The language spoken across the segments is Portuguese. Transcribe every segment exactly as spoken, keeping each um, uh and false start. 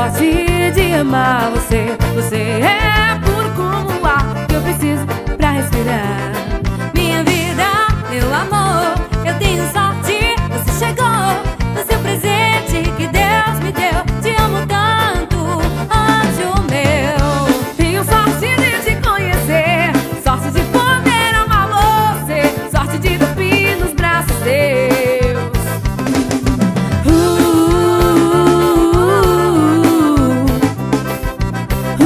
sorte de amar você. Você é puro como o ar que eu preciso pra respirar. Minha vida, meu amor, eu tenho sorte, você chegou. Você é um presente que Deus me deu. Te amo tanto, anjo meu. Tenho sorte de te conhecer, sorte de poder amar você, sorte de dormir nos braços teus. uh, uh,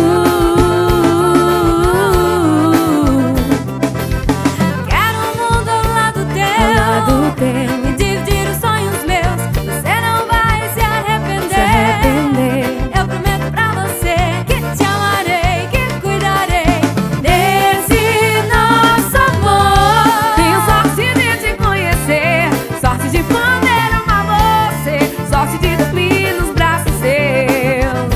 uh. Quero um mundo ao lado teu, ao lado teu. E dividir os sonhos meus. Você não vai se arrepender, se arrepender. Eu prometo pra você que te amarei, que cuidarei desse nosso amor. Tenho sorte de te conhecer, sorte de poder amar você, sorte de dormir nos braços seus,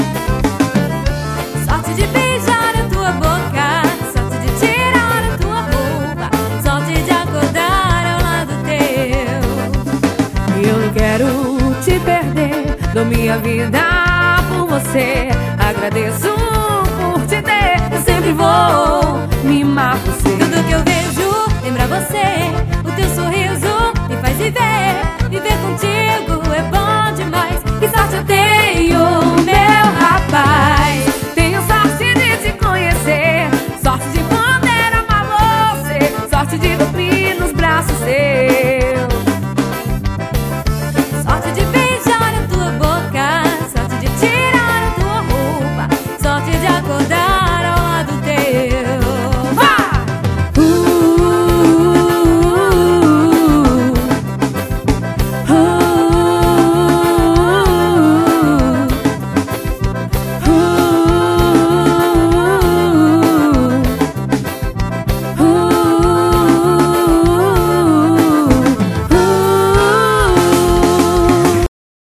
sorte de beijar a tua boca, sorte de tirar a tua roupa, sorte de acordar ao lado teu. Eu não quero te perder, dou minha vida por você, agradeço por te ter, eu sempre vou